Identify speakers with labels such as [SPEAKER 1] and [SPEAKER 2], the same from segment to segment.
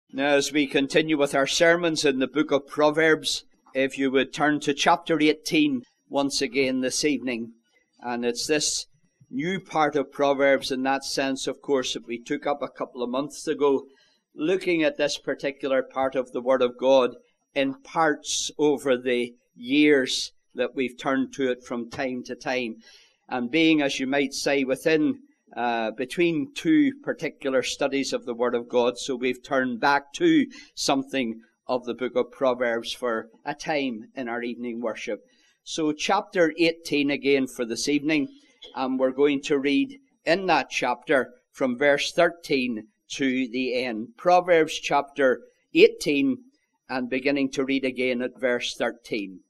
[SPEAKER 1] Now, as we continue with our sermons in the book of Proverbs, if you would turn to chapter 18 once again this evening. And it's this new part of Proverbs in that sense, of course, that we took up a couple of months ago, looking at this particular part of the Word of God in parts over the years that we've turned to it from time to time. And being, as you might say, within between two particular studies of the Word of God, so we've turned back to something of the book of Proverbs for a time in our evening worship. So chapter 18 again for this evening, and we're going to read in that chapter from verse 13 to the end. Proverbs chapter 18 and beginning to read again at verse 13.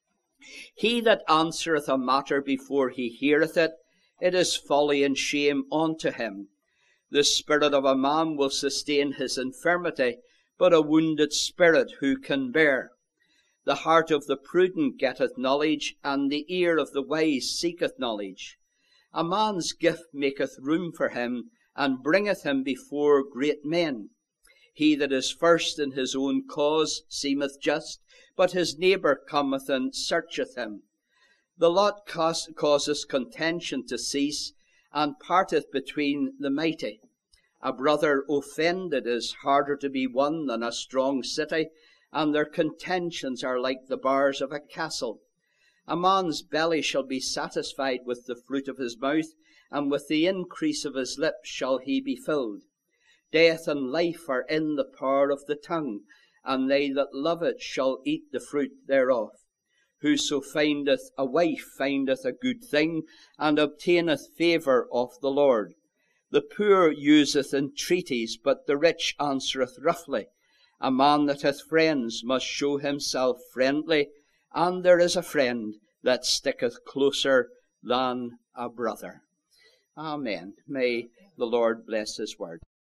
[SPEAKER 1] He that answereth a matter before he heareth it, it is folly and shame unto him. The spirit of a man will sustain his infirmity, but a wounded spirit who can bear? The heart of the prudent getteth knowledge, and the ear of the wise seeketh knowledge. A man's gift maketh room for him, and bringeth him before great men. He that is first in his own cause seemeth just, but his neighbour cometh and searcheth him. The lot causeth contention to cease, and parteth between the mighty. A brother offended is harder to be won than a strong city, and their contentions are like the bars of a castle. A man's belly shall be satisfied with the fruit of his mouth, and with the increase of his lips shall he be filled. Death and life are in the power of the tongue, and they that love it shall eat the fruit thereof. Whoso findeth a wife findeth a good thing, and obtaineth favour of the Lord. The poor useth entreaties, but the rich answereth roughly. A man that hath friends must show himself friendly, and there is a friend that sticketh closer than a brother. Amen. May the Lord bless his word.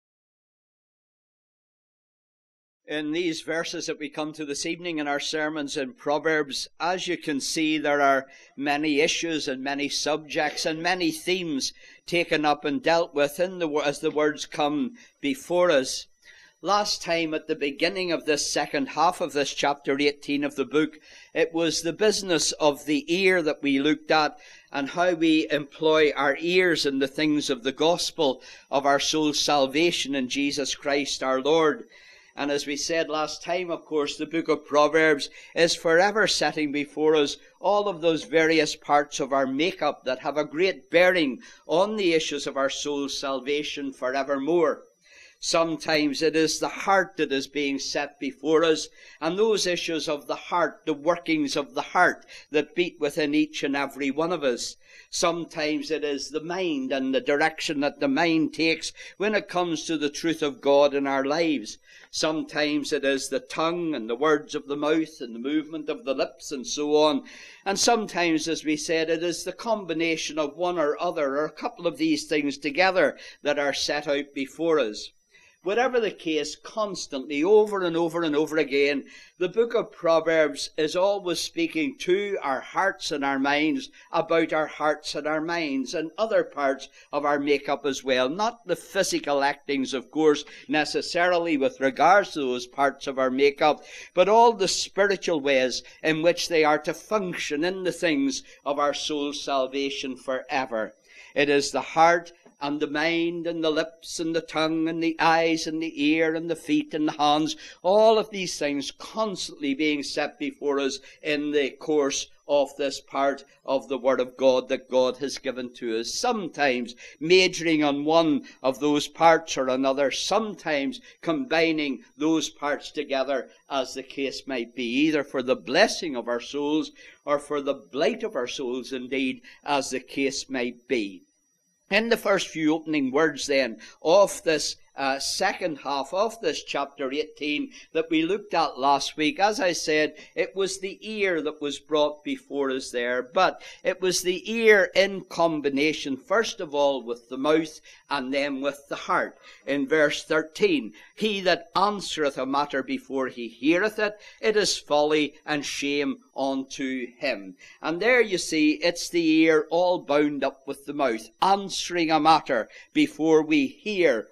[SPEAKER 1] In these verses that we come to this evening in our sermons in Proverbs, as you can see, there are many issues and many subjects and many themes taken up and dealt with as the words come before us. Last time, at the beginning of this second half of this chapter 18 of the book, it was the business of the ear that we looked at, and how we employ our ears in the things of the gospel of our soul's salvation in Jesus Christ our Lord. And as we said last time, of course, the book of Proverbs is forever setting before us all of those various parts of our makeup that have a great bearing on the issues of our soul's salvation forevermore. Sometimes it is the heart that is being set before us, and those issues of the heart, the workings of the heart that beat within each and every one of us. Sometimes it is the mind and the direction that the mind takes when it comes to the truth of God in our lives. Sometimes it is the tongue and the words of the mouth and the movement of the lips and so on. And sometimes, as we said, it is the combination of one or other or a couple of these things together that are set out before us. Whatever the case, constantly, over and over and over again, the book of Proverbs is always speaking to our hearts and our minds about our hearts and our minds and other parts of our makeup as well. Not the physical actings, of course, necessarily with regards to those parts of our makeup, but all the spiritual ways in which they are to function in the things of our soul's salvation forever. It is the heart and the mind and the lips and the tongue and the eyes and the ear and the feet and the hands, all of these things constantly being set before us in the course of this part of the Word of God that God has given to us. Sometimes majoring on one of those parts or another, sometimes combining those parts together as the case might be, either for the blessing of our souls or for the blight of our souls indeed, as the case might be. In the first few opening words then of this second half of this chapter 18 that we looked at last week, as I said, it was the ear that was brought before us there, but it was the ear in combination, first of all, with the mouth and then with the heart. In verse 13, he that answereth a matter before he heareth it, it is folly and shame unto him. And there you see, it's the ear all bound up with the mouth, answering a matter before we hear rightly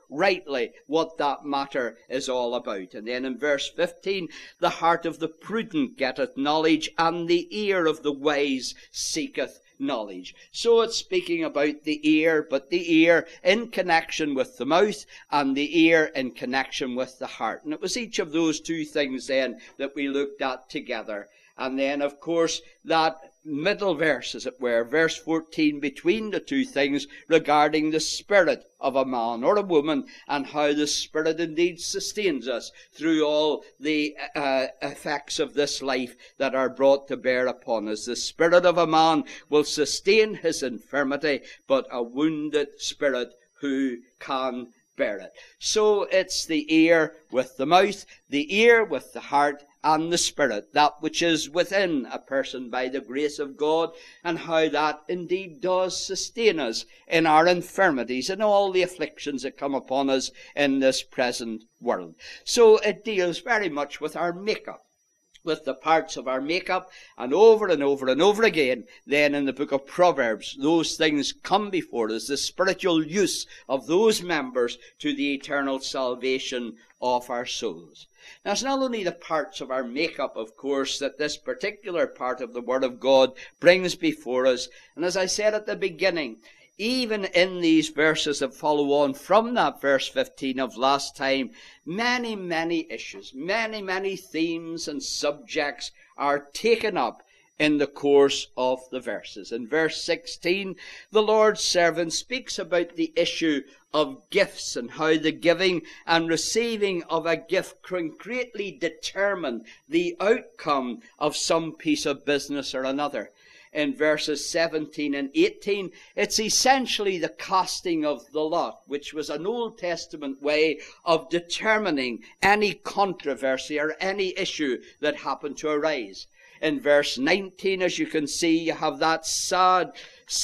[SPEAKER 1] rightly what that matter is all about. And then in verse 15, the heart of the prudent getteth knowledge, and the ear of the wise seeketh knowledge. So it's speaking about the ear, but the ear in connection with the mouth, and the ear in connection with the heart. And it was each of those two things then that we looked at together. And then, of course, that middle verse, as it were, verse 14, between the two things regarding the spirit of a man or a woman, and how the Spirit indeed sustains us through all the effects of this life that are brought to bear upon us. The spirit of a man will sustain his infirmity, but a wounded spirit who can bear it? So it's the ear with the mouth, the ear with the heart, and the spirit, that which is within a person by the grace of God, and how that indeed does sustain us in our infirmities and all the afflictions that come upon us in this present world. So it deals very much with our makeup, with the parts of our makeup, and over and over and over again, then in the book of Proverbs, those things come before us, the spiritual use of those members to the eternal salvation of our souls. Now, it's not only the parts of our makeup, of course, that this particular part of the Word of God brings before us. And as I said at the beginning, even in these verses that follow on from that verse 15 of last time, many, many issues, many themes and subjects are taken up in the course of the verses. In verse 16, the Lord's servant speaks about the issue of gifts and how the giving and receiving of a gift can greatly determine the outcome of some piece of business or another. In verses 17 and 18, it's essentially the casting of the lot, which was an Old Testament way of determining any controversy or any issue that happened to arise. In verse 19, as you can see, you have that sad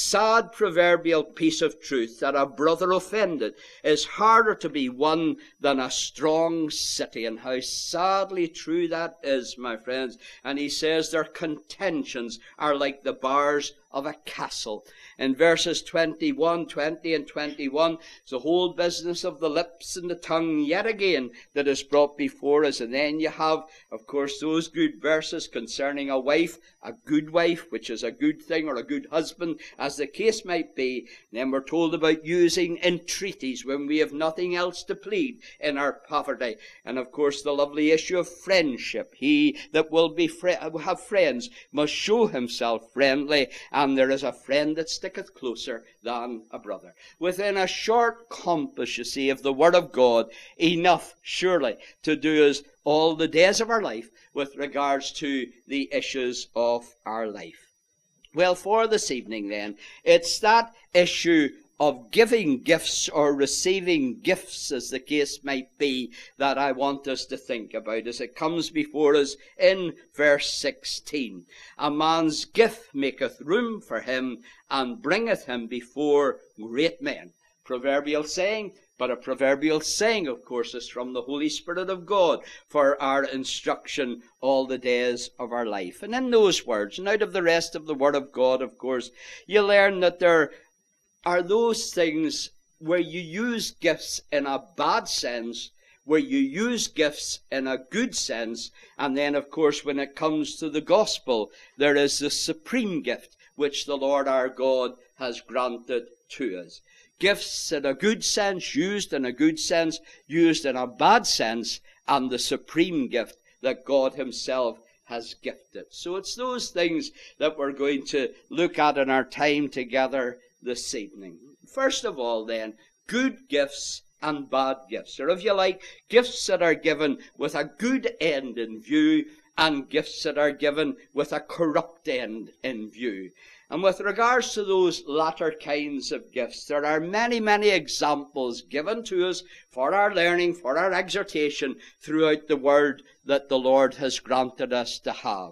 [SPEAKER 1] proverbial piece of truth that a brother offended is harder to be won than a strong city. And how sadly true that is, my friends. And he says their contentions are like the bars of a castle. In verses 20 and 21, it's the whole business of the lips and the tongue yet again that is brought before us. And then you have, of course, those good verses concerning a wife, a good wife, which is a good thing, or a good husband, as the case might be. And then we're told about using entreaties when we have nothing else to plead in our poverty. And of course, the lovely issue of friendship. He that will have friends must show himself friendly, and there is a friend that sticketh closer than a brother. Within a short compass, you see, of the Word of God, enough surely to do us all the days of our life with regards to the issues of our life. Well, for this evening then, it's that issue of giving gifts or receiving gifts, as the case might be, that I want us to think about as it comes before us in verse 16. A man's gift maketh room for him, and bringeth him before great men. Proverbial saying, but a proverbial saying, of course, is from the Holy Spirit of God for our instruction all the days of our life. And in those words, and out of the rest of the Word of God, of course, you learn that there are those things where you use gifts in a bad sense, where you use gifts in a good sense, and then, of course, when it comes to the gospel, there is the supreme gift which the Lord our God has granted to us. Gifts in a good sense, used in a good sense, used in a bad sense, and the supreme gift that God himself has gifted. So it's those things that we're going to look at in our time together this evening. First of all, then, good gifts and bad gifts, or if you like, gifts that are given with a good end in view, and gifts that are given with a corrupt end in view. And with regards to those latter kinds of gifts, there are many examples given to us for our learning, for our exhortation throughout the Word that the Lord has granted us to have.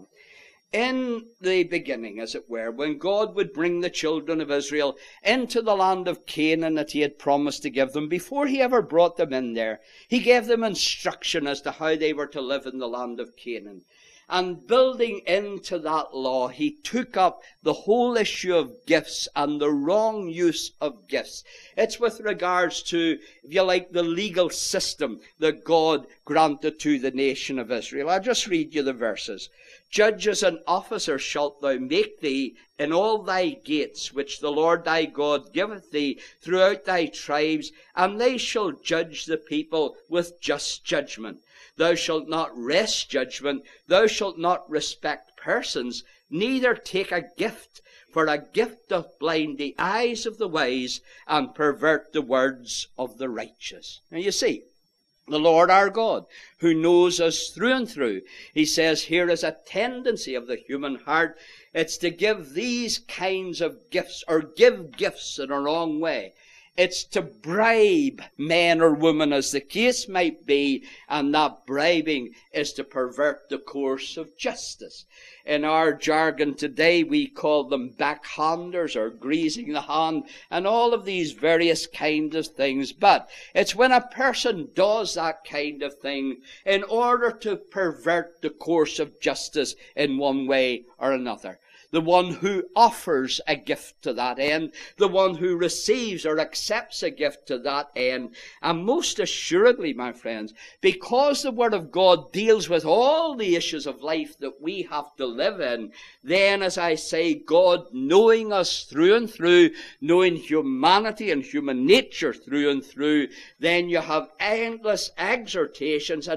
[SPEAKER 1] In the beginning, as it were, when God would bring the children of Israel into the land of Canaan that he had promised to give them, before he ever brought them in there, he gave them instruction as to how they were to live in the land of Canaan. And building into that law, he took up the whole issue of gifts and the wrong use of gifts. It's with regards to, if you like, the legal system that God granted to the nation of Israel. I'll just read you the verses. Judges and officers shalt thou make thee in all thy gates, which the Lord thy God giveth thee throughout thy tribes, and they shall judge the people with just judgment. Thou shalt not wrest judgment, thou shalt not respect persons, neither take a gift, for a gift doth blind the eyes of the wise, and pervert the words of the righteous. Now you see, the Lord our God, who knows us through and through, he says here is a tendency of the human heart. It's to give these kinds of gifts, or give gifts in a wrong way. It's to bribe men or women, as the case might be, and that bribing is to pervert the course of justice. In our jargon today, we call them backhanders or greasing the hand, and all of these various kinds of things. But it's when a person does that kind of thing in order to pervert the course of justice in one way or another. The one who offers a gift to that end, the one who receives or accepts a gift to that end. And most assuredly, my friends, because the Word of God deals with all the issues of life that we have to live in, then, as I say, God knowing us through and through, knowing humanity and human nature through and through, then you have endless exhortations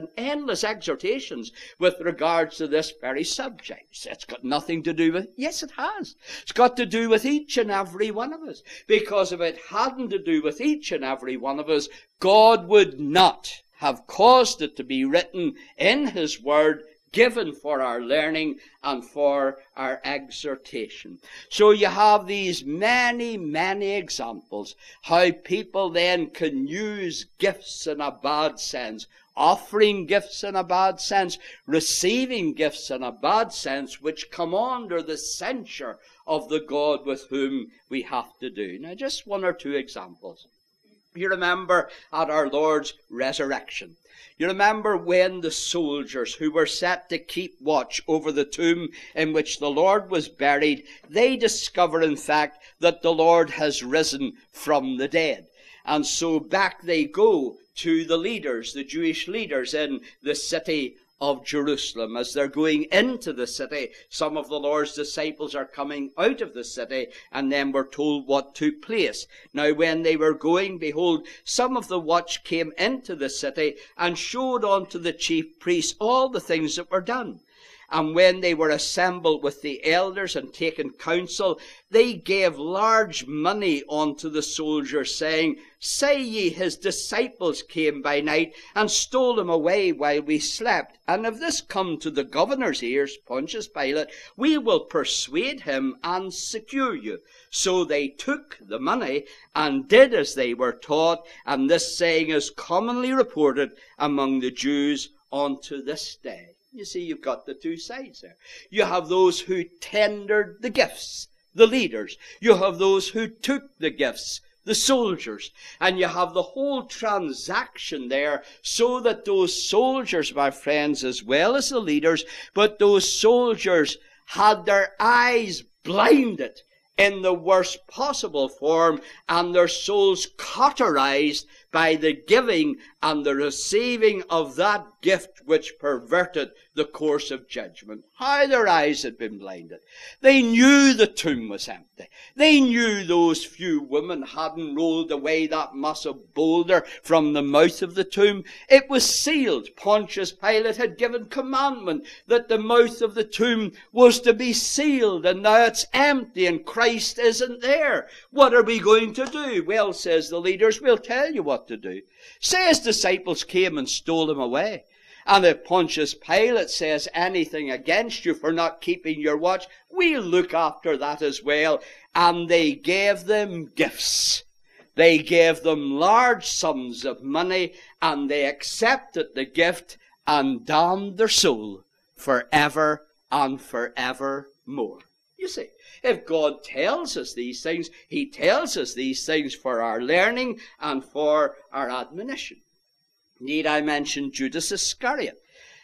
[SPEAKER 1] with regards to this very subject. It's got nothing to do with it. Yes, it has. It's got to do with each and every one of us. Because if it hadn't to do with each and every one of us, God would not have caused it to be written in His Word, given for our learning and for our exhortation. So you have these many, many examples how people then can use gifts in a bad sense, offering gifts in a bad sense, receiving gifts in a bad sense, which come under the censure of the God with whom we have to do. Now, just one or two examples. You remember at our Lord's resurrection. You remember when the soldiers who were set to keep watch over the tomb in which the Lord was buried, they discover, in fact, that the Lord has risen from the dead. And so back they go to the leaders, the Jewish leaders in the city of Jerusalem. As they're going into the city, some of the Lord's disciples are coming out of the city, and then we're told what took place. Now when they were going, behold, some of the watch came into the city and showed unto the chief priests all the things that were done. And when they were assembled with the elders and taken counsel, they gave large money unto the soldiers, saying, Say ye, his disciples came by night and stole him away while we slept. And if this come to the governor's ears, Pontius Pilate, we will persuade him and secure you. So they took the money and did as they were taught. And this saying is commonly reported among the Jews unto this day. You see, you've got the two sides there. You have those who tendered the gifts, the leaders. You have those who took the gifts, the soldiers. And you have the whole transaction there, so that those soldiers, my friends, as well as the leaders, but those soldiers had their eyes blinded in the worst possible form, and their souls cauterized by the giving and the receiving of that gift which perverted the course of judgment. How their eyes had been blinded. They knew the tomb was empty. They knew those few women hadn't rolled away that massive boulder from the mouth of the tomb. It was sealed. Pontius Pilate had given commandment that the mouth of the tomb was to be sealed, and now it's empty and Christ isn't there. What are we going to do? Well, says the leaders, we'll tell you what to do. Say his disciples came and stole him away. And if Pontius Pilate says anything against you for not keeping your watch, we'll look after that as well. And they gave them gifts. They gave them large sums of money, and they accepted the gift and damned their soul forever and forevermore. You see, if God tells us these things, He tells us these things for our learning and for our admonition. Need I mention Judas Iscariot?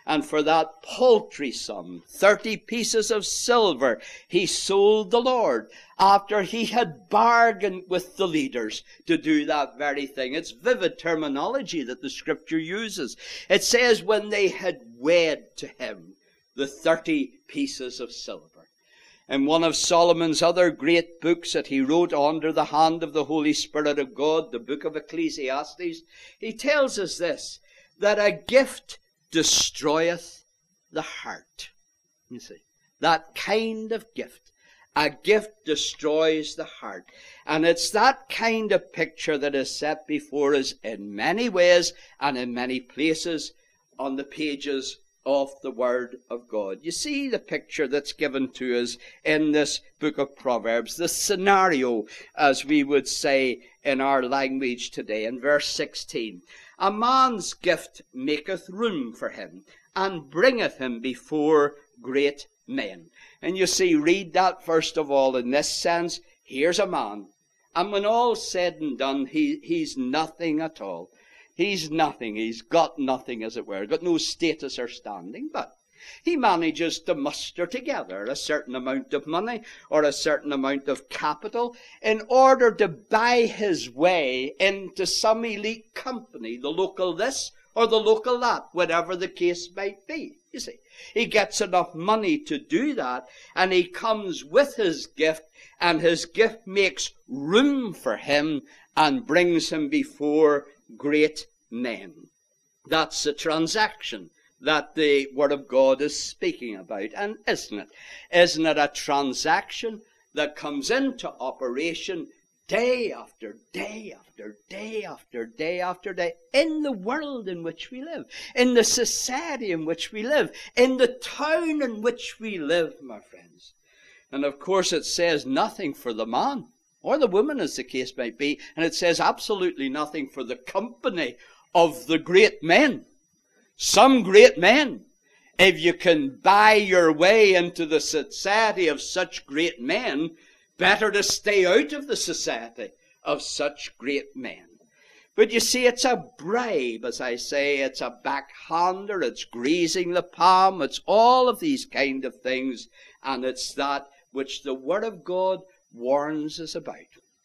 [SPEAKER 1] And for that paltry sum, 30 pieces of silver, he sold the Lord after he had bargained with the leaders to do that very thing. It's vivid terminology that the Scripture uses. It says when they had weighed to him the 30 pieces of silver. In one of Solomon's other great books that he wrote under the hand of the Holy Spirit of God, the book of Ecclesiastes, he tells us this, that a gift destroyeth the heart. You see, that kind of gift. A gift destroys the heart. And it's that kind of picture that is set before us in many ways and in many places on the pages of the Word of God. You see the picture that's given to us in this book of Proverbs, the scenario, as we would say in our language today, in verse 16. A man's gift maketh room for him, and bringeth him before great men. And you see, read that first of all in this sense. Here's a man, and when all's said and done, he's nothing at all. He's nothing. He's got nothing, as it were. Got no status or standing. But he manages to muster together a certain amount of money or a certain amount of capital in order to buy his way into some elite company, the local this or the local that, whatever the case might be. You see, he gets enough money to do that, and he comes with his gift, and his gift makes room for him and brings him before great men. That's the transaction that the Word of God is speaking about. And isn't it? Isn't it a transaction that comes into operation day after day after day after day after day in the world in which we live, in the society in which we live, in the town in which we live, my friends? And of course it says nothing for the man or the woman, as the case might be, and it says absolutely nothing for the company of the great men. Some great men. If you can buy your way into the society of such great men, better to stay out of the society of such great men. But you see, it's a bribe, as I say. It's a backhander. It's greasing the palm. It's all of these kind of things. And it's that which the Word of God warns us about.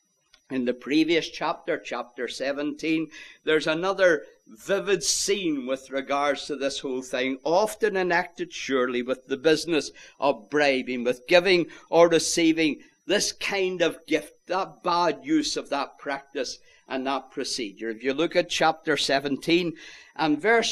[SPEAKER 1] In the previous chapter, chapter 17, there's another vivid scene with regards to this whole thing, often enacted surely with the business of bribing, with giving or receiving this kind of gift, that bad use of that practice and that procedure. If you look at chapter 17 and verse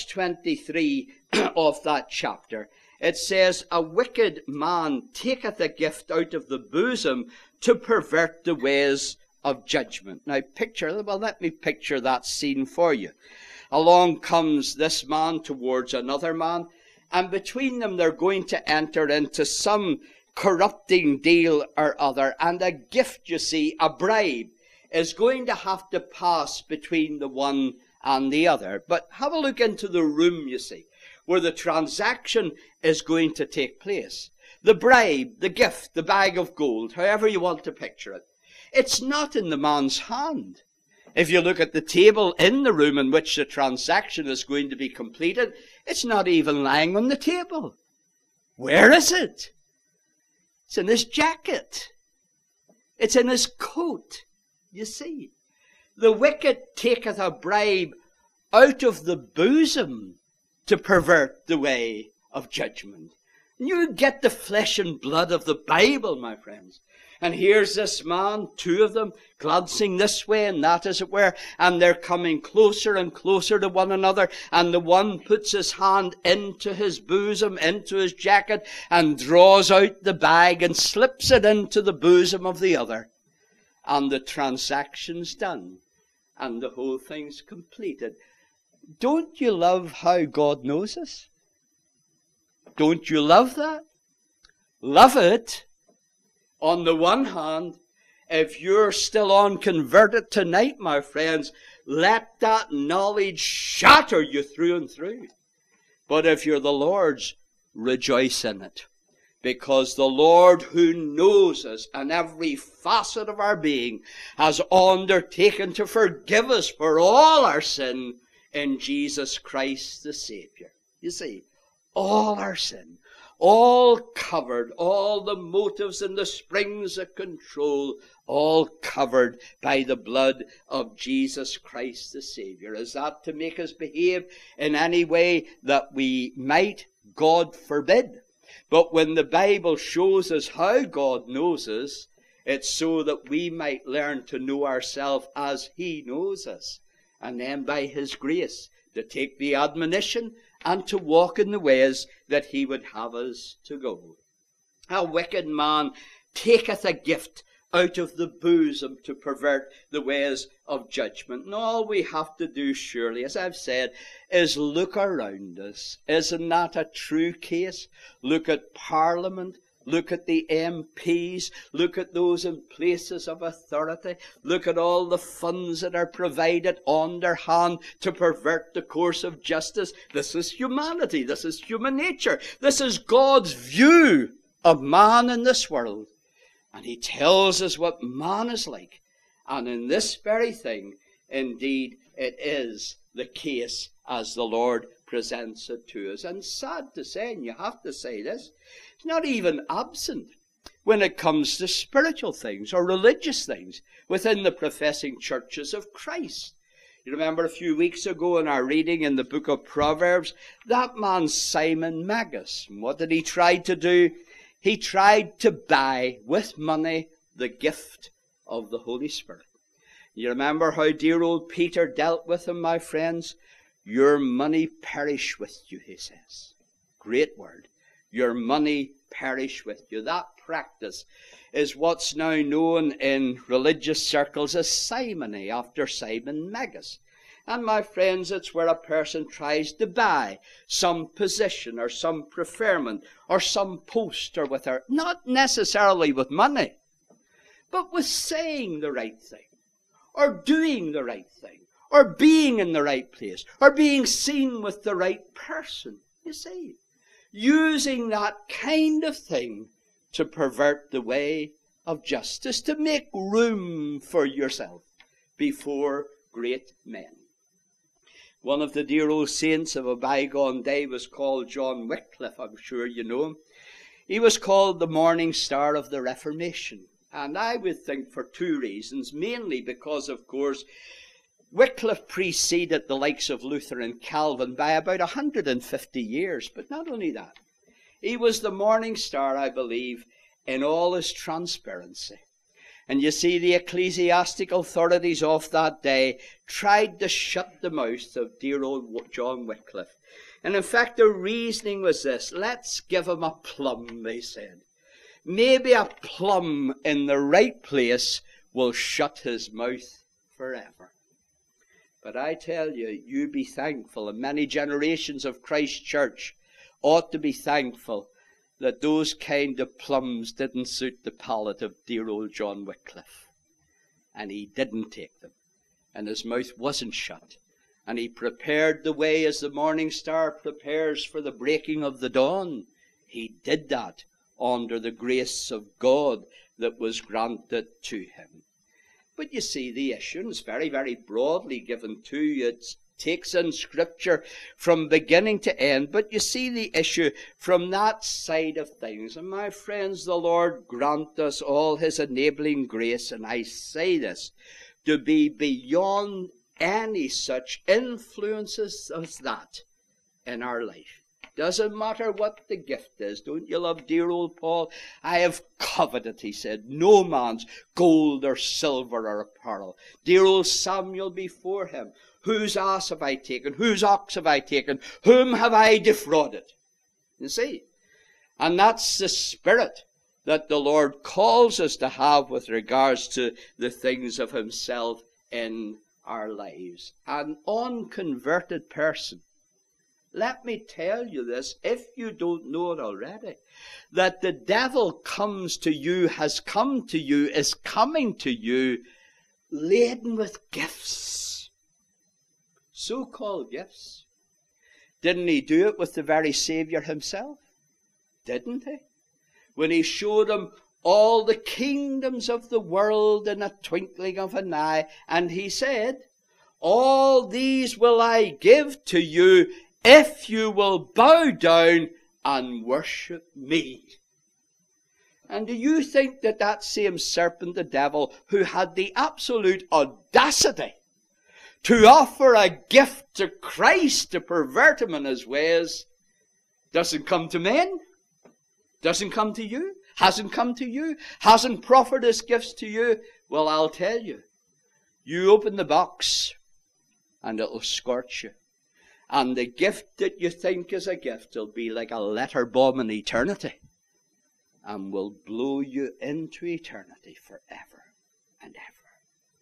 [SPEAKER 1] 23 of that chapter, it says, a wicked man taketh a gift out of the bosom to pervert the ways of judgment. Now let me picture that scene for you. Along comes this man towards another man, and between them they're going to enter into some corrupting deal or other, and a gift, you see, a bribe, is going to have to pass between the one and the other. But have a look into the room, you see, where the transaction is going to take place. The bribe, the gift, the bag of gold, however you want to picture it, it's not in the man's hand. If you look at the table in the room in which the transaction is going to be completed, it's not even lying on the table. Where is it? It's in his jacket. It's in his coat. You see, the wicked taketh a bribe out of the bosom to pervert the way of judgment. You get the flesh and blood of the Bible, my friends. And here's this man, two of them, glancing this way and that, as it were, and they're coming closer and closer to one another, and the one puts his hand into his bosom, into his jacket, and draws out the bag and slips it into the bosom of the other. And the transaction's done, and the whole thing's completed. Don't you love how God knows us? Don't you love that? Love it. On the one hand, if you're still unconverted tonight, my friends, let that knowledge shatter you through and through. But if you're the Lord's, rejoice in it. Because the Lord, who knows us and every facet of our being, has undertaken to forgive us for all our sin in Jesus Christ the Savior. You see, all our sin, all covered, all the motives and the springs of control, all covered by the blood of Jesus Christ the Savior. Is that to make us behave in any way that we might? God forbid. But when the Bible shows us how God knows us, it's so that we might learn to know ourselves as He knows us. And then by His grace, to take the admonition and to walk in the ways that He would have us to go. A wicked man taketh a gift out of the bosom to pervert the ways of judgment. And all we have to do, surely, as I've said, is look around us. Isn't that a true case? Look at Parliament. Look at the MPs. Look at those in places of authority. Look at all the funds that are provided on their hand to pervert the course of justice. This is humanity. This is human nature. This is God's view of man in this world. And He tells us what man is like. And in this very thing, indeed, it is the case as the Lord presents it to us. And sad to say, and you have to say this, it's not even absent when it comes to spiritual things or religious things within the professing churches of Christ. You remember a few weeks ago in our reading in the book of Proverbs, that man Simon Magus, and what did he try to do? He tried to buy with money the gift of the Holy Spirit. You remember how dear old Peter dealt with him, my friends? Your money perish with you, he says. Great word. Your money perish with you. That practice is what's now known in religious circles as simony, after Simon Magus. And my friends, it's where a person tries to buy some position or some preferment or some post or with her, not necessarily with money, but with saying the right thing or doing the right thing or being in the right place or being seen with the right person. You see, using that kind of thing to pervert the way of justice, to make room for yourself before great men. One of the dear old saints of a bygone day was called John Wycliffe. I'm sure you know him. He was called the morning star of the Reformation. And I would think for two reasons. Mainly because, of course, Wycliffe preceded the likes of Luther and Calvin by about 150 years. But not only that, he was the morning star, I believe, in all his transparency. And you see, the ecclesiastical authorities of that day tried to shut the mouth of dear old John Wycliffe. And in fact, the reasoning was this: let's give him a plum, they said. Maybe a plum in the right place will shut his mouth forever. But I tell you, you be thankful, and many generations of Christ Church ought to be thankful that those kind of plums didn't suit the palate of dear old John Wycliffe. And he didn't take them. And his mouth wasn't shut. And he prepared the way as the morning star prepares for the breaking of the dawn. He did that under the grace of God that was granted to him. But you see, the issue is very, very broadly given to you. It takes in Scripture from beginning to end. But you see the issue from that side of things. And my friends, the Lord grant us all His enabling grace, and I say this, to be beyond any such influences as that in our life. Doesn't matter what the gift is. Don't you love dear old Paul? I have coveted, he said, no man's gold or silver or apparel. Dear old Samuel before him. Whose ass have I taken? Whose ox have I taken? Whom have I defrauded? You see? And that's the spirit that the Lord calls us to have with regards to the things of Himself in our lives. An unconverted person, let me tell you this, if you don't know it already, that the devil comes to you, has come to you, is coming to you, laden with gifts. So-called gifts. Didn't he do it with the very Savior Himself? Didn't he? When He showed him all the kingdoms of the world in a twinkling of an eye, and He said, all these will I give to you if you will bow down and worship me. And do you think that that same serpent, the devil, who had the absolute audacity to offer a gift to Christ to pervert him in his ways, doesn't come to men? Doesn't come to you? Hasn't come to you? Hasn't proffered his gifts to you? Well, I'll tell you. You open the box and it'll scorch you. And the gift that you think is a gift will be like a letter bomb in eternity, and will blow you into eternity forever and ever.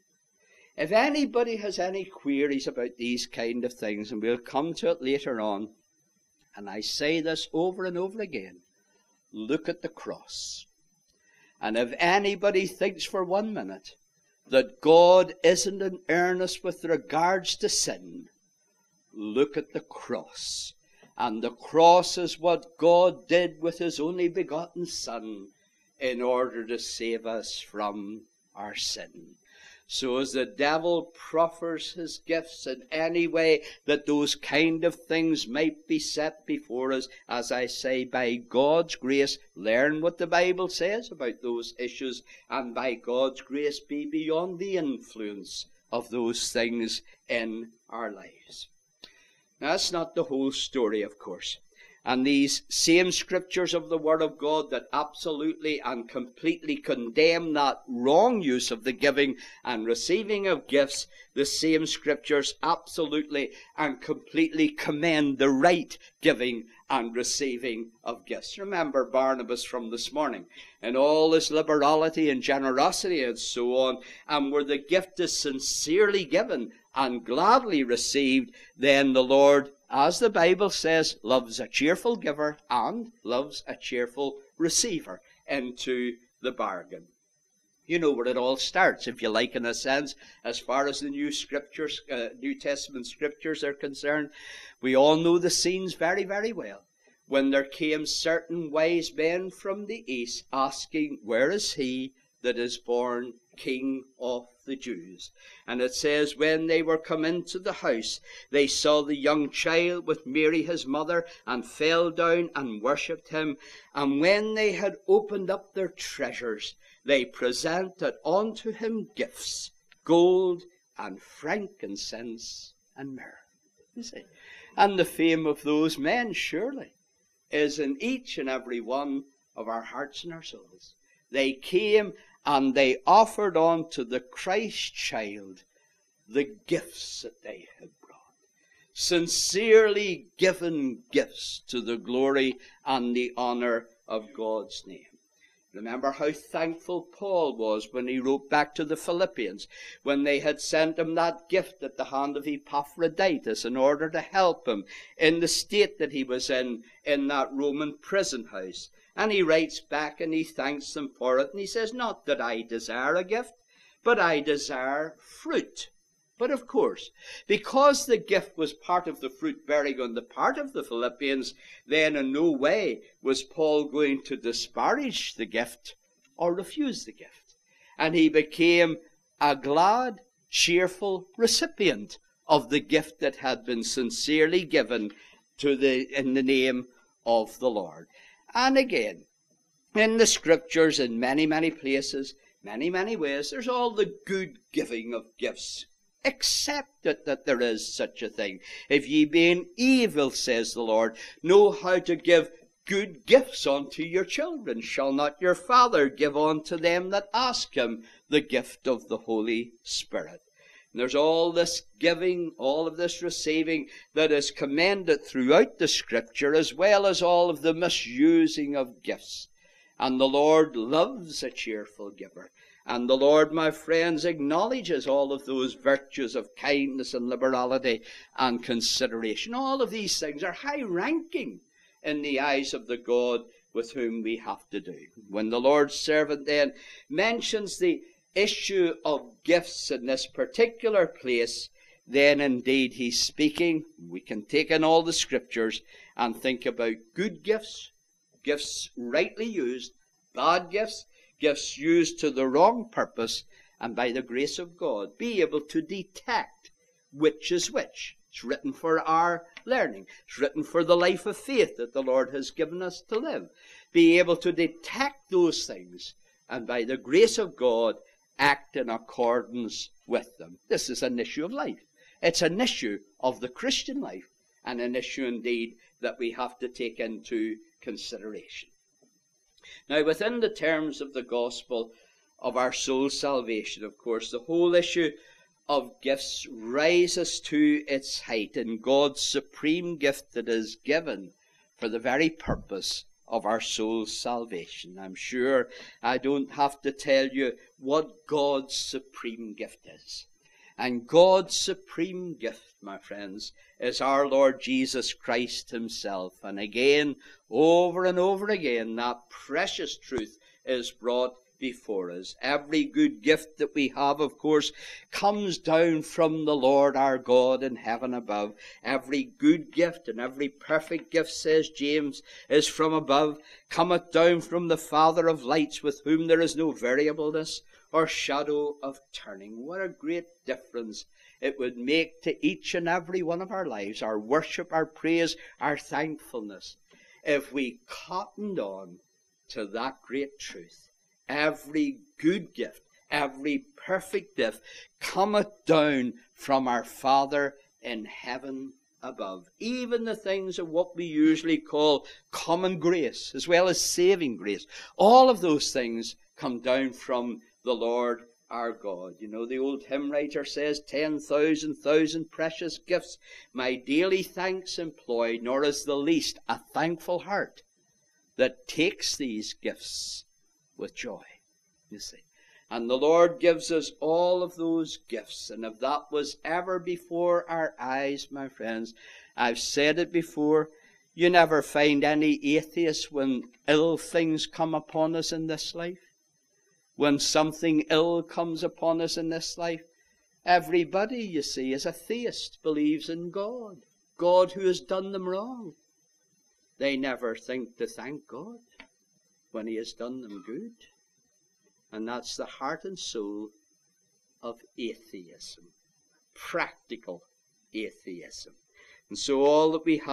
[SPEAKER 1] If anybody has any queries about these kind of things, and we'll come to it later on, and I say this over and over again, look at the cross. And if anybody thinks for 1 minute that God isn't in earnest with regards to sin, look at the cross. And the cross is what God did with his only begotten Son in order to save us from our sin. So as the devil proffers his gifts in any way that those kind of things might be set before us, as I say, by God's grace, learn what the Bible says about those issues, and by God's grace be beyond the influence of those things in our lives. Now, that's not the whole story, of course. And these same scriptures of the Word of God that absolutely and completely condemn that wrong use of the giving and receiving of gifts, the same scriptures absolutely and completely commend the right giving and receiving of gifts. Remember Barnabas from this morning, and all his liberality and generosity and so on, and where the gift is sincerely given and gladly received, then the Lord, as the Bible says, loves a cheerful giver and loves a cheerful receiver into the bargain. You know where it all starts, if you like, in a sense, as far as the New Testament scriptures are concerned. We all know the scenes very, very well. When there came certain wise men from the east, asking, where is he that is born King of the Jews? And it says, when they were come into the house, they saw the young child with Mary his mother, and fell down and worshipped him. And when they had opened up their treasures, they presented unto him gifts, gold and frankincense and myrrh. You see? And the fame of those men surely is in each and every one of our hearts and our souls. They came and they offered unto the Christ child the gifts that they had brought. Sincerely given gifts to the glory and the honor of God's name. Remember how thankful Paul was when he wrote back to the Philippians, when they had sent him that gift at the hand of Epaphroditus in order to help him in the state that he was in that Roman prison house. And he writes back and he thanks them for it. And he says, not that I desire a gift, but I desire fruit. But of course, because the gift was part of the fruit bearing on the part of the Philippians, then in no way was Paul going to disparage the gift or refuse the gift. And he became a glad, cheerful recipient of the gift that had been sincerely given in the name of the Lord. And again, in the scriptures, in many, many places, many, many ways, there's all the good giving of gifts. Accept it that there is such a thing. If ye being evil, says the Lord, know how to give good gifts unto your children, shall not your Father give unto them that ask him the gift of the Holy Spirit? And there's all this giving, all of this receiving that is commended throughout the scripture, as well as all of the misusing of gifts. And the Lord loves a cheerful giver. And the Lord, my friends, acknowledges all of those virtues of kindness and liberality and consideration. All of these things are high-ranking in the eyes of the God with whom we have to do. When the Lord's servant then mentions the issue of gifts in this particular place, then indeed he's speaking. We can take in all the scriptures and think about good gifts, gifts rightly used, bad gifts, gifts used to the wrong purpose, and by the grace of God be able to detect which is which. It's written for our learning. It's written for the life of faith that the Lord has given us to live. Be able to detect those things and by the grace of God act in accordance with them. This is an issue of life. It's an issue of the Christian life, and an issue indeed that we have to take into consideration. Now, within the terms of the gospel of our soul's salvation, of course, the whole issue of gifts rises to its height in God's supreme gift that is given for the very purpose of our soul's salvation. I'm sure I don't have to tell you what God's supreme gift is. And God's supreme gift, my friends, is our Lord Jesus Christ himself. And again, over and over again, that precious truth is brought before us. Every good gift that we have, of course, comes down from the Lord our God in heaven above. Every good gift and every perfect gift, says James, is from above, cometh down from the Father of lights, with whom there is no variableness or shadow of turning. What a great difference it would make to each and every one of our lives, our worship, our praise, our thankfulness, if we cottoned on to that great truth. Every good gift, every perfect gift cometh down from our Father in heaven above. Even the things of what we usually call common grace, as well as saving grace, all of those things come down from the Lord our God. You know, the old hymn writer says, 10,000 precious gifts my daily thanks employ, nor is the least a thankful heart that takes these gifts with joy, you see. And the Lord gives us all of those gifts. And if that was ever before our eyes, my friends, I've said it before, you never find any atheist when ill things come upon us in this life. When something ill comes upon us in this life, everybody, you see, is a theist, believes in God, God who has done them wrong. They never think to thank God when he has done them good. And that's the heart and soul of atheism, practical atheism. And so all that we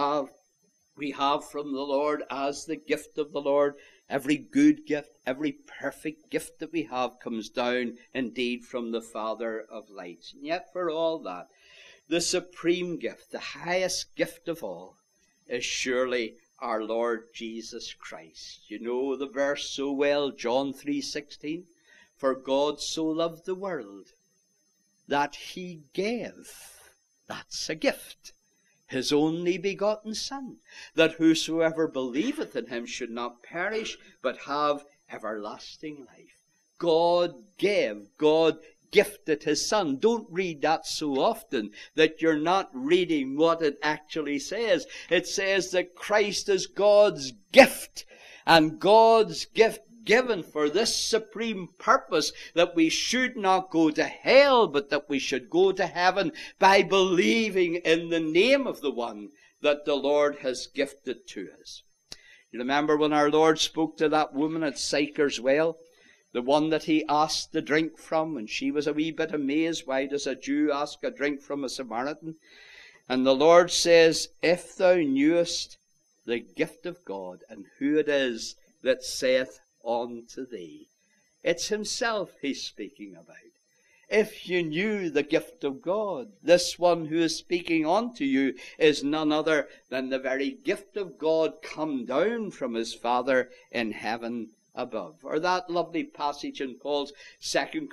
[SPEAKER 1] have from the Lord as the gift of the Lord. Every good gift, every perfect gift that we have comes down indeed from the Father of lights. And yet for all that, the supreme gift, the highest gift of all, is surely our Lord Jesus Christ. You know the verse so well, John 3:16. For God so loved the world that he gave, that's a gift, his only begotten Son, that whosoever believeth in him should not perish, but have everlasting life. God gave, God gifted his Son. Don't read that so often that you're not reading what it actually says. It says that Christ is God's gift, and God's gift given for this supreme purpose, that we should not go to hell, but that we should go to heaven by believing in the name of the one that the Lord has gifted to us. You remember when our Lord spoke to that woman at Sychar's well, the one that he asked the drink from, and she was a wee bit amazed. Why does a Jew ask a drink from a Samaritan? And the Lord says, if thou knewest the gift of God, and who it is that saith unto thee. It's himself he's speaking about. If you knew the gift of God, this one who is speaking unto you is none other than the very gift of God come down from his Father in heaven above. Or that lovely passage in Paul's second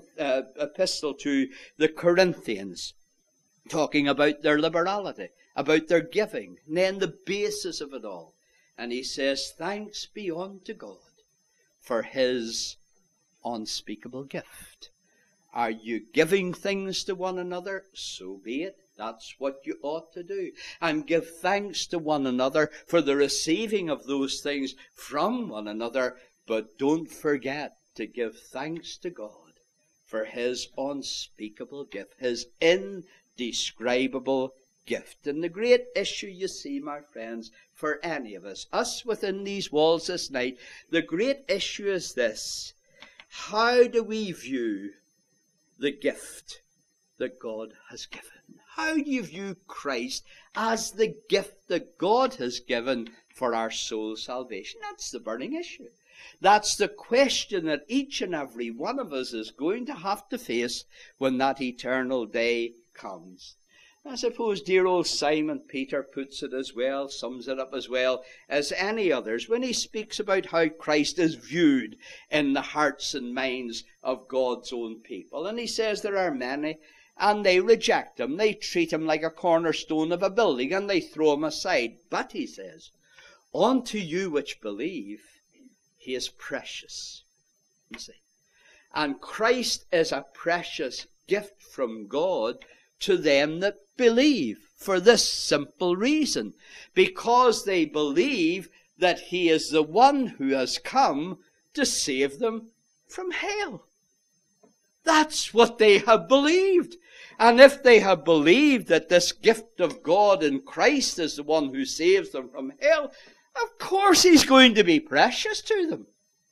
[SPEAKER 1] epistle to the Corinthians, talking about their liberality, about their giving, and then the basis of it all. And he says, thanks be unto God for his unspeakable gift. Are you giving things to one another? So be it. That's what you ought to do. And give thanks to one another for the receiving of those things from one another. But don't forget to give thanks to God for his unspeakable gift, his indescribable gift. And the great issue, you see, my friends, for any of us within these walls this night, the great issue is this: how do we view the gift that God has given. How do you view Christ as the gift that God has given for our soul salvation? That's the burning issue. That's the question that each and every one of us is going to have to face when that eternal day comes. I suppose dear old Simon Peter puts it as well, sums it up as well as any others, when he speaks about how Christ is viewed in the hearts and minds of God's own people. And he says there are many, and they reject him. They treat him like a cornerstone of a building, and they throw him aside. But, he says, unto you which believe, he is precious. You see. And Christ is a precious gift from God to them that believe, for this simple reason: because they believe that he is the one who has come to save them from hell. That's what they have believed. And if they have believed that this gift of God in Christ is the one who saves them from hell, of course he's going to be precious to them.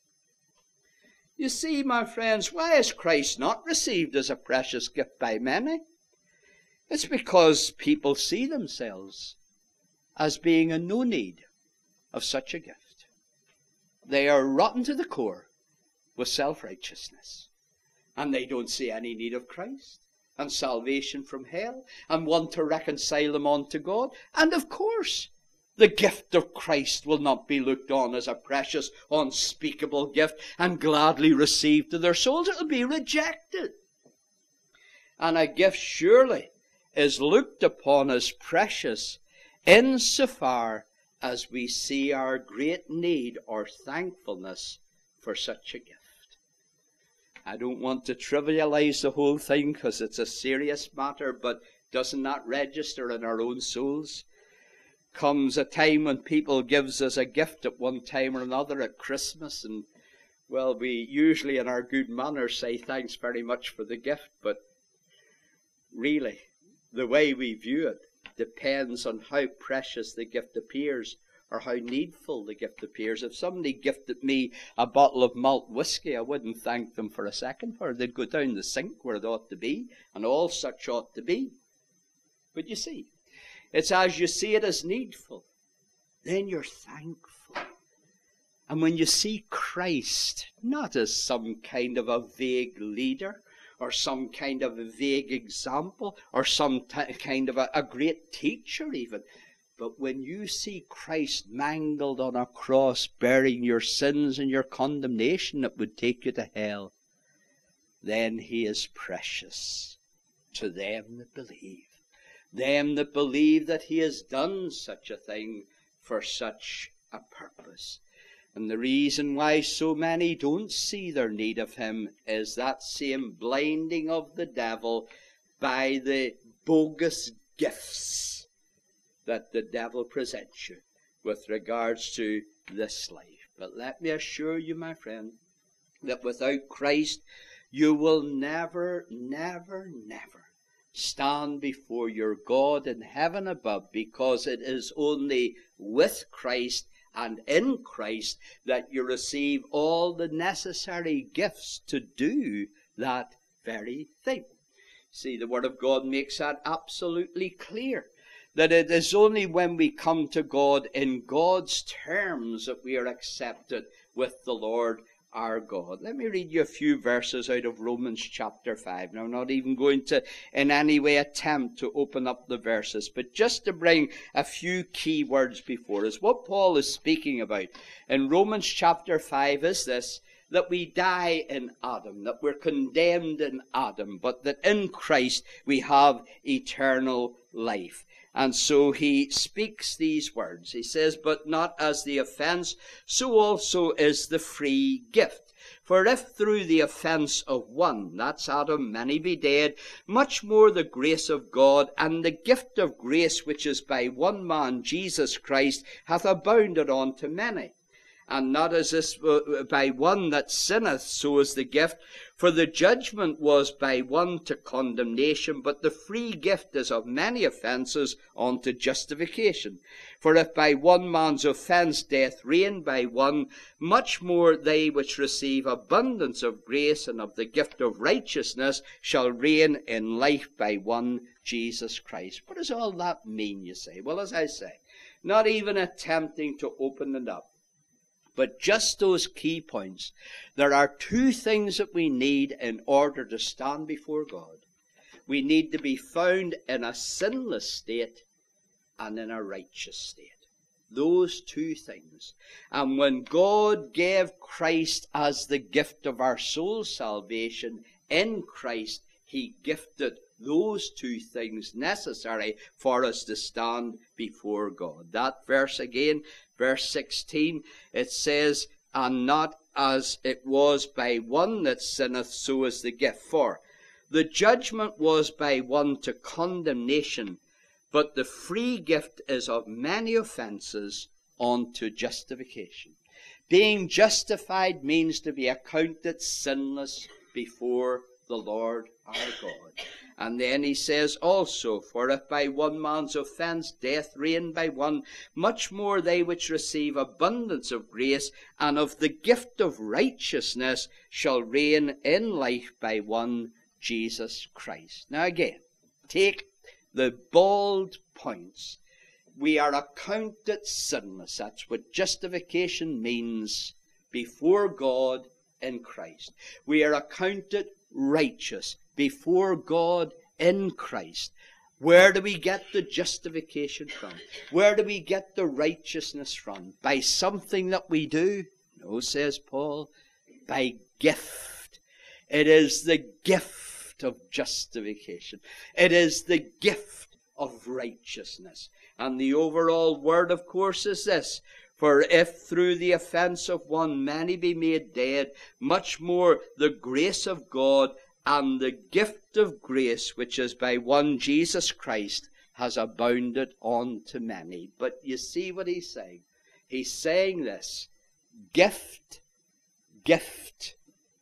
[SPEAKER 1] You see, my friends, why is Christ not received as a precious gift by many? It's because people see themselves as being in no need of such a gift. They are rotten to the core with self-righteousness, and they don't see any need of Christ and salvation from hell and want to reconcile them unto God. And of course, the gift of Christ will not be looked on as a precious, unspeakable gift and gladly received to their souls. It will be rejected. And a gift surely is looked upon as precious insofar as we see our great need or thankfulness for such a gift. I don't want to trivialize the whole thing because it's a serious matter, but doesn't that register in our own souls? Comes a time when people gives us a gift at one time or another at Christmas, and well, we usually in our good manners say thanks very much for the gift, but really the way we view it depends on how precious the gift appears or how needful the gift appears. If somebody gifted me a bottle of malt whiskey, I wouldn't thank them for a second for it. They'd go down the sink where it ought to be, and all such ought to be. But you see, it's as you see it as needful, then you're thankful. And when you see Christ, not as some kind of a vague leader, or some kind of a vague example, or some kind of a great teacher even, but when you see Christ mangled on a cross, bearing your sins and your condemnation that would take you to hell, then he is precious to them that believe. Them that believe that he has done such a thing for such a purpose. And the reason why so many don't see their need of him is that same blinding of the devil by the bogus gifts that the devil presents you with regards to this life. But let me assure you, my friend, that without Christ you will never, never, never stand before your God in heaven above, because it is only with Christ and in Christ that you receive all the necessary gifts to do that very thing. See, the Word of God makes that absolutely clear, that it is only when we come to God in God's terms that we are accepted with the Lord our God. Let me read you a few verses out of Romans chapter 5. Now, I'm not even going to in any way attempt to open up the verses, but just to bring a few key words before us. What Paul is speaking about in Romans chapter 5 is this: that we die in Adam, that we're condemned in Adam, but that in Christ we have eternal life. And so he speaks these words. He says, but not as the offense, so also is the free gift. For if through the offense of one, that's Adam, many be dead, much more the grace of God and the gift of grace which is by one man, Jesus Christ, hath abounded unto many. And not as this by one that sinneth, so is the gift. For the judgment was by one to condemnation, but the free gift is of many offences unto justification. For if by one man's offence death reigned by one, much more they which receive abundance of grace and of the gift of righteousness shall reign in life by one, Jesus Christ. What does all that mean, you say? Well, as I say, not even attempting to open it up, but just those key points. There are two things that we need in order to stand before God. We need to be found in a sinless state and in a righteous state. Those two things. And when God gave Christ as the gift of our soul salvation in Christ, he gifted those two things necessary for us to stand before God. That verse again, verse 16, it says, and not as it was by one that sinneth, so is the gift. For the judgment was by one to condemnation, but the free gift is of many offences unto justification. Being justified means to be accounted sinless before the Lord our God. And then he says also, for if by one man's offence death reigned by one, much more they which receive abundance of grace and of the gift of righteousness shall reign in life by one, Jesus Christ. Now again, take the bold points. We are accounted sinless. That's what justification means before God in Christ. We are accounted righteous before God in Christ. Where do we get the justification from? Where do we get the righteousness from? By something that we do? No, says Paul, by gift. It is the gift of justification. It is the gift of righteousness. And the overall word, of course, is this: for if through the offence of one many be made dead, much more the grace of God and the gift of grace, which is by one Jesus Christ, has abounded unto many. But you see what he's saying? He's saying this: gift, gift,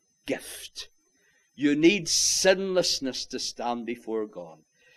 [SPEAKER 1] gift. You need sinlessness to stand before God.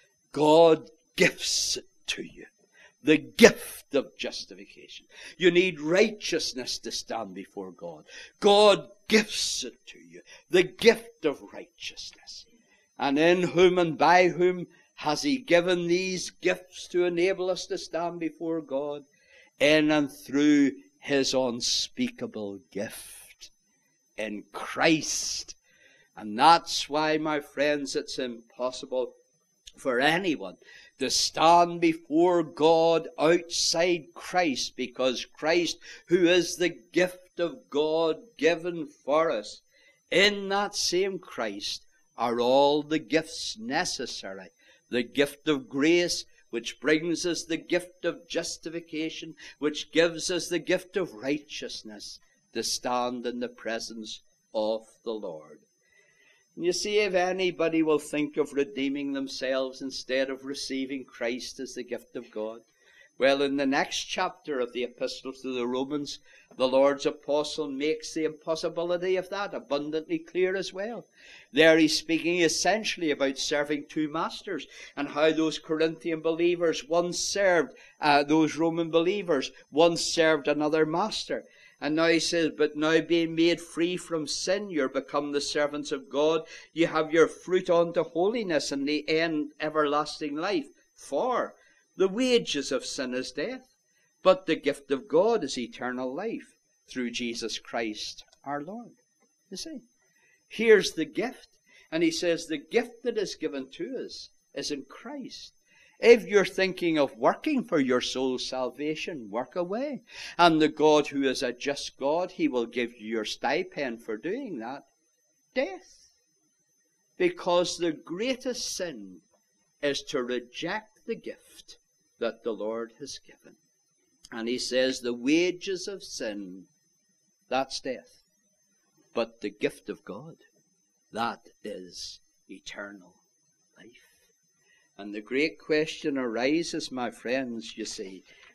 [SPEAKER 1] God gifts it to you. The gift of justification. You need righteousness to stand before God. God gives it to you. The gift of righteousness. And in whom and by whom has he given these gifts to enable us to stand before God? In and through his unspeakable gift in Christ. And that's why, my friends, it's impossible for anyone to stand before God outside Christ, because Christ, who is the gift of God given for us, in that same Christ are all the gifts necessary. The gift of grace, which brings us the gift of justification, which gives us the gift of righteousness to stand in the presence of the Lord. You see, if anybody will think of redeeming themselves instead of receiving Christ as the gift of God, well, in the next chapter of the Epistle to the Romans, the Lord's apostle makes the impossibility of that abundantly clear as well. There he's speaking essentially about serving two masters, and how those Corinthian believers once served those Roman believers, once served another master. And now he says, but now being made free from sin, you're become the servants of God. You have your fruit unto holiness, and the end everlasting life. For the wages of sin is death, but the gift of God is eternal life through Jesus Christ our Lord. You see, here's the gift. And he says the gift that is given to us is in Christ. If you're thinking of working for your soul's salvation, work away. And the God who is a just God, he will give you your stipend for doing that. Death. Because the greatest sin is to reject the gift that the Lord has given. And he says the wages of sin, that's death. But the gift of God, that is eternal life. And the great question arises, my friends, you see,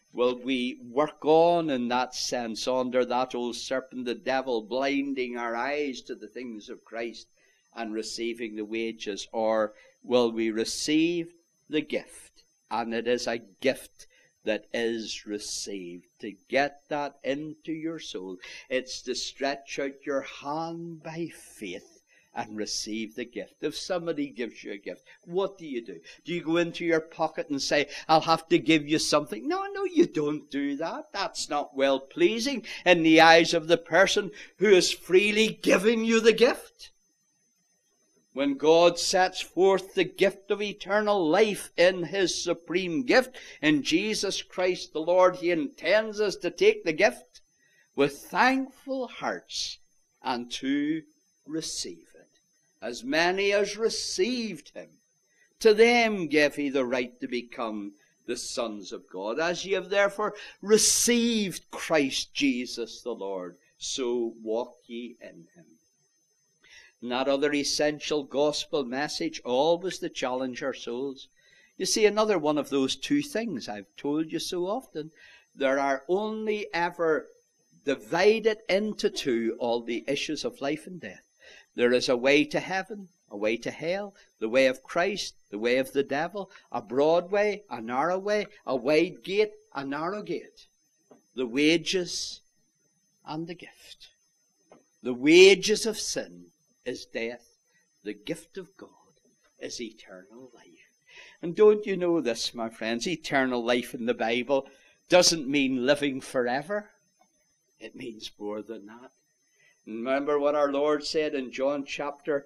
[SPEAKER 1] Will we work on in that sense under that old serpent, the devil, blinding our eyes to the things of Christ and receiving the wages? Or will we receive the gift? And it is a gift that is received. To get that into your soul, it's to stretch out your hand by faith and receive the gift. If somebody gives you a gift, what do? Do you go into your pocket and say, I'll have to give you something? No, you don't do that. That's not well pleasing in the eyes of the person who is freely giving you the gift. When God sets forth the gift of eternal life in his supreme gift, in Jesus Christ the Lord, he intends us to take the gift with thankful hearts and to receive it. As many as received him, to them gave he the right to become the sons of God. As ye have therefore received Christ Jesus the Lord, so walk ye in him. And that other essential gospel message, always to challenge our souls. You see, another one of those two things I've told you so often, there are only ever divided into two all the issues of life and death. There is a way to heaven, a way to hell, the way of Christ, the way of the devil, a broad way, a narrow way, a wide gate, a narrow gate, the wages and the gift. The wages of sin is death. The gift of God is eternal life. And don't you know this, my friends? Eternal life in the Bible doesn't mean living forever. It means more than that. Remember what our Lord said in John chapter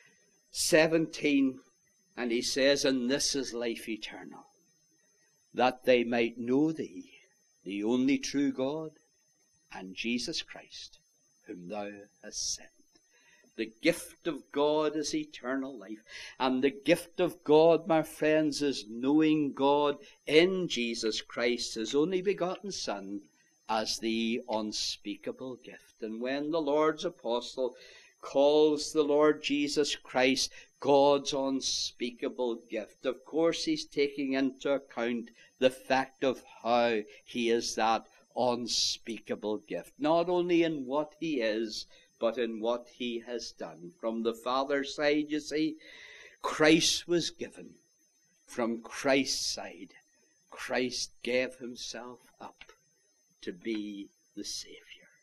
[SPEAKER 1] 17, and he says, and this is life eternal, that they might know thee, the only true God, and Jesus Christ, whom thou hast sent. The gift of God is eternal life. And the gift of God, my friends, is knowing God in Jesus Christ, his only begotten Son, as the unspeakable gift. And when the Lord's apostle calls the Lord Jesus Christ God's unspeakable gift, of course he's taking into account the fact of how he is that unspeakable gift, not only in what he is, but in what he has done. From the Father's side, you see, Christ was given. From Christ's side, Christ gave himself up to be the Savior.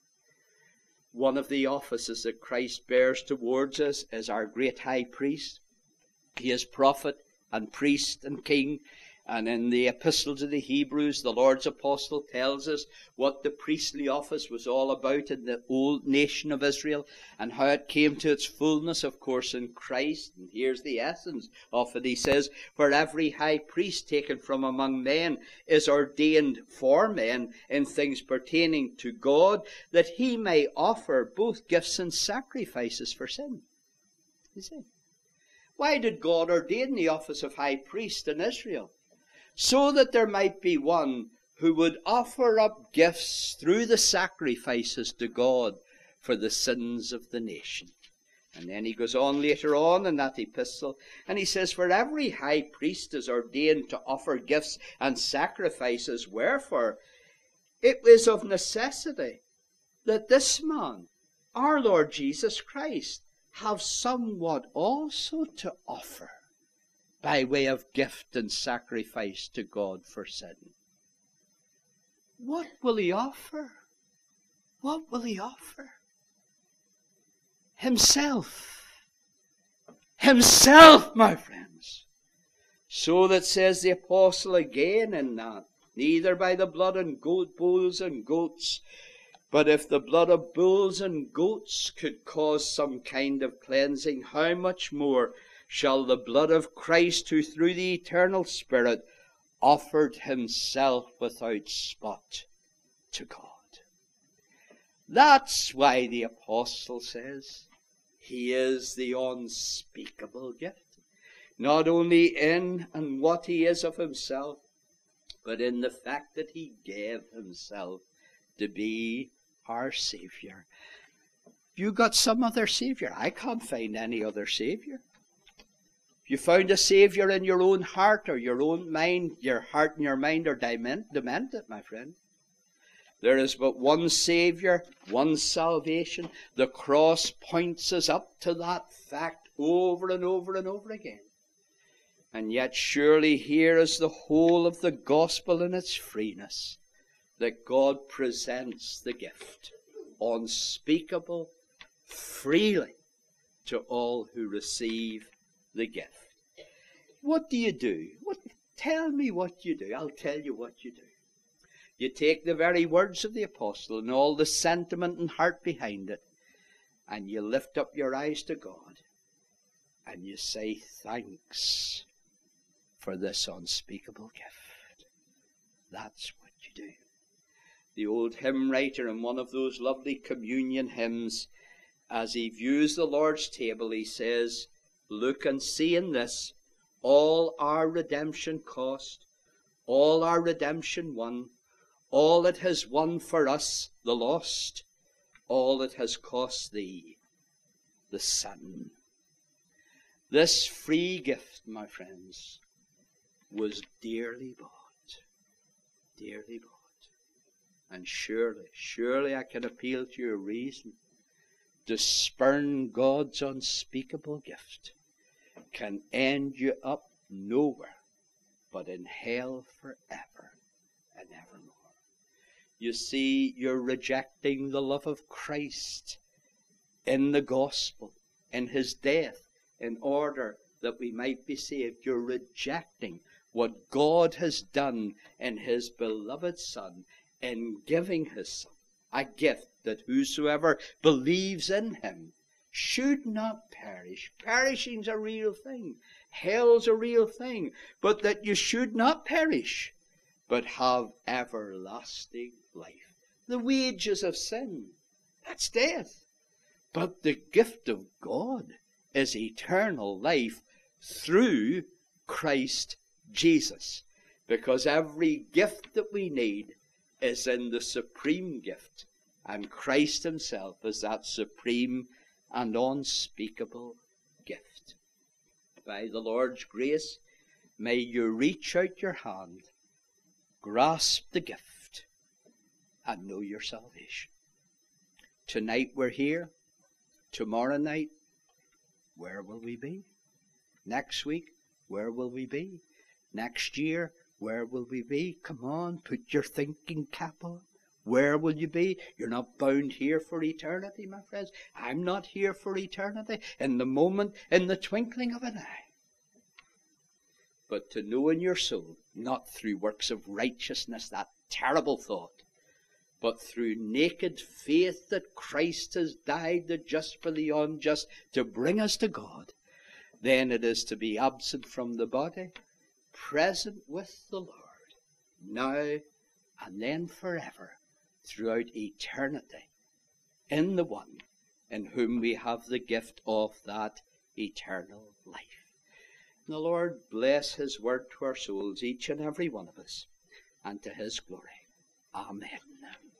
[SPEAKER 1] One of the offices that Christ bears towards us is our great high priest. He is prophet and priest and king. And in the Epistle to the Hebrews, the Lord's apostle tells us what the priestly office was all about in the old nation of Israel and how it came to its fullness, of course, in Christ. And here's the essence of it. He says, for every high priest taken from among men is ordained for men in things pertaining to God, that he may offer both gifts and sacrifices for sin. You see, why did God ordain the office of high priest in Israel? So that there might be one who would offer up gifts through the sacrifices to God for the sins of the nation. And then he goes on later on in that epistle, and he says, for every high priest is ordained to offer gifts and sacrifices, wherefore it was of necessity that this man, our Lord Jesus Christ, have somewhat also to offer by way of gift and sacrifice to God for sin. What will he offer? What will he offer? Himself. Himself, my friends. So that says the apostle again in that, neither by the blood of bulls and goats, but if the blood of bulls and goats could cause some kind of cleansing, how much more shall the blood of Christ, who through the eternal Spirit offered himself without spot to God. That's why the apostle says he is the unspeakable gift. Not only in and what he is of himself, but in the fact that he gave himself to be our Savior. You got some other Savior? I can't find any other Savior. If you found a Saviour in your own heart or your own mind, your heart and your mind are demented, my friend. There is but one Saviour, one salvation. The cross points us up to that fact over and over and over again. And yet surely here is the whole of the gospel in its freeness, that God presents the gift, unspeakable, freely, to all who receive the gift. What do you do? Tell me what you do. I'll tell you what you do. You take the very words of the apostle and all the sentiment and heart behind it, and you lift up your eyes to God, and you say, thanks for this unspeakable gift. That's what you do. The old hymn writer, in one of those lovely communion hymns, as he views the Lord's table, he says, look and see in this all our redemption cost, all our redemption won, all it has won for us, the lost, all it has cost thee, the sin. This free gift, my friends, was dearly bought, dearly bought. And surely I can appeal to your reason. To spurn God's unspeakable gift can end you up nowhere but in hell forever and evermore. You see, you're rejecting the love of Christ in the gospel, in his death, in order that we might be saved. You're rejecting what God has done in his beloved Son, in giving his Son, a gift that whosoever believes in him should not perish. Perishing's a real thing. Hell's a real thing. But that you should not perish, but have everlasting life. The wages of sin, that's death. But the gift of God is eternal life through Christ Jesus. Because every gift that we need is in the supreme gift. And Christ himself is that supreme and unspeakable gift. By the Lord's grace, may you reach out your hand, grasp the gift, and know your salvation. Tonight we're here. Tomorrow night, where will we be? Next week, where will we be? Next year, where will we be? Come on, put your thinking cap on. Where will you be? You're not bound here for eternity, my friends. I'm not here for eternity. In the moment, in the twinkling of an eye. But to know in your soul, not through works of righteousness, that terrible thought, but through naked faith that Christ has died, the just for the unjust, to bring us to God, then it is to be absent from the body, present with the Lord, now and then forever, throughout eternity, in the one in whom we have the gift of that eternal life. And the Lord bless his word to our souls, each and every one of us, and to his glory. Amen.